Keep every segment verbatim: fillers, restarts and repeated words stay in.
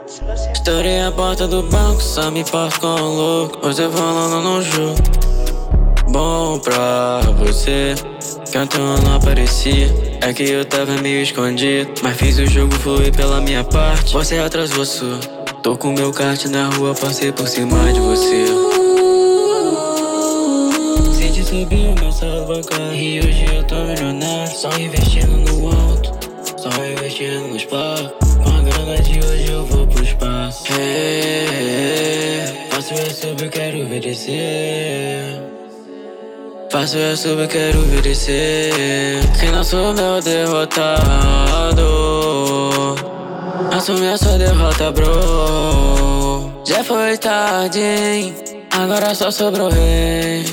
Estourei a porta do banco, só me importo com o louco. Você falando no jogo, bom pra você. Canto eu não aparecia, é que eu tava meio escondido, mas fiz o jogo fluir pela minha parte. Você atrasou sua, tô com meu kart na rua, passei por cima de você. Sente subir o meu saldo bancário e hoje eu tô milionário. Só investindo no alto, só investindo nos placos. Com a grana de hoje eu vou pro espaço. Hey, faço eu subir, quero ver descer. Faço eu subir, quero ver descer. Quem não sou meu derrotado, assumi a sua derrota, bro. Já foi tarde, hein? Agora só sobrou rei.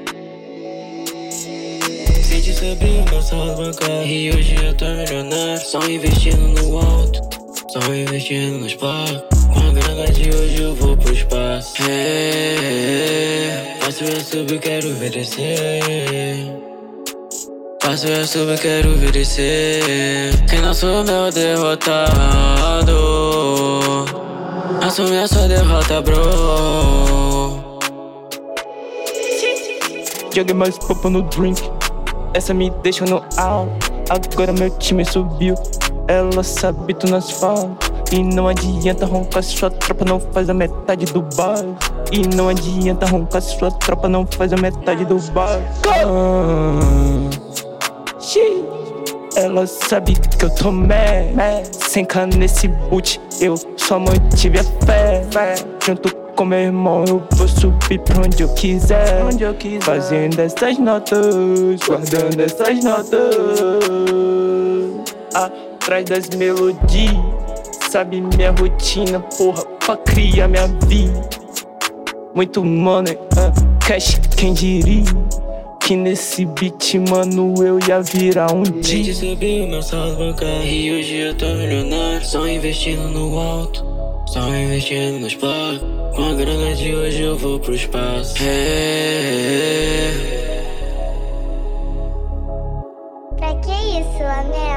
Sente subir o meu saldo bancário e hoje eu tô milionário. Só investindo no alto, só investindo nos placos. Com a grana de hoje eu vou pro espaço. Hey, faço eu subir, quero ver descer. Faço eu subir, quero ver descer. Quem não sou meu derrotado, assumi a sua derrota, bro. Joguei mais popo no drink, essa me deixa no out. Agora meu time subiu, ela sabe tu nas falas. E não adianta roncar se sua tropa não faz a metade do bar. E não adianta roncar se sua tropa não faz a metade do bar. Ah, shit. Ela sabe que eu tô mad, sem cá nesse boot, eu só mantive a fé. Junto com meu irmão eu vou subir pra onde eu quiser, onde eu quiser. Fazendo essas notas, guardando essas notas, atrás das melodias. Sabe minha rotina, porra, pra criar minha vida. Muito money, uh, cash, quem diria que nesse beat, mano, eu ia virar um dia. Sente subir o meu saldo bancário e hoje eu tô milionário. Só investindo no alto, só investindo nos placos. Com a grana de hoje eu vou pro espaço. Hey. Pra que isso, anel?